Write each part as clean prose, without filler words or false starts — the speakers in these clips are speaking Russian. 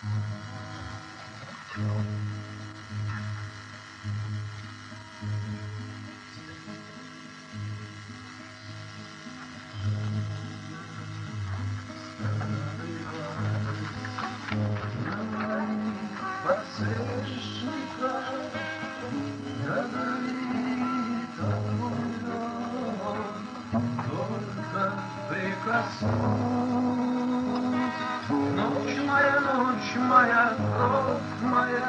Ночь моя, кровь моя,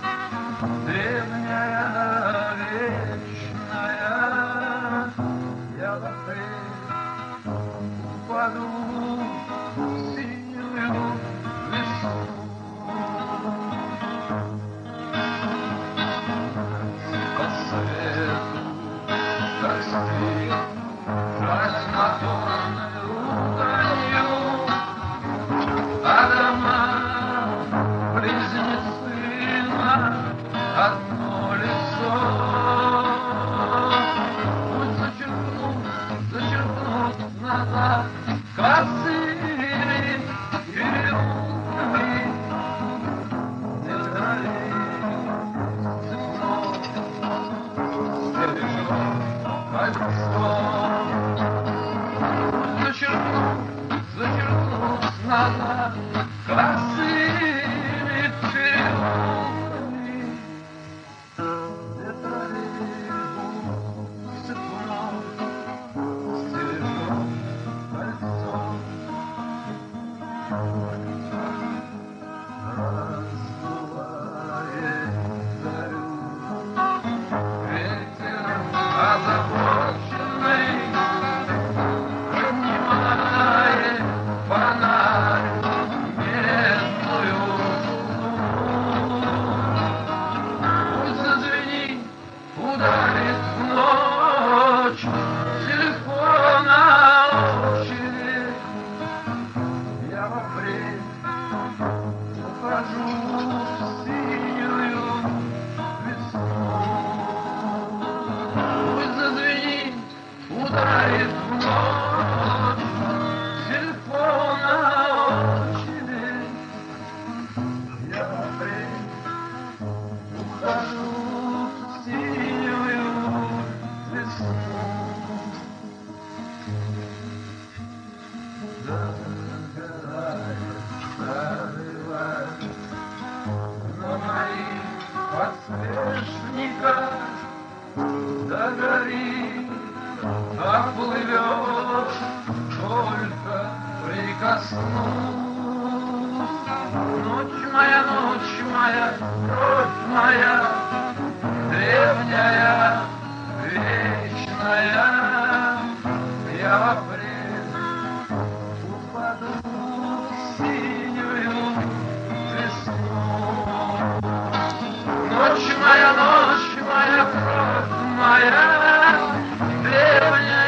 древняя, вечная, я в апрель упаду в синюю весну. По свету, как стрел, жать моторную угонью, а дома близнецы на одно лицо. Пусть зачеркнут назад косыми переулками деталей цепно стережет кольцо. Пусть зачеркнут назад косыми переулками деталей цепно стережет кольцо. Раздувает зарю ветер озабоченный, поднимает фонарь медную луну. Пусть зазвенит, ударит в ночь телефона очередь. Я в апрель ухожу в синюю весну. Пусть зазвенит, ударит в ночь телефона очередь. Я в апрель ухожу в синюю весну. Загорает зарывает на моих подсвечниках, догорит, оплывет, только прикоснусь. Ночь моя, кровь моя, древняя, вечная, я в апрель упаду в синюю весну. Ночь моя, кровь моя, древняя,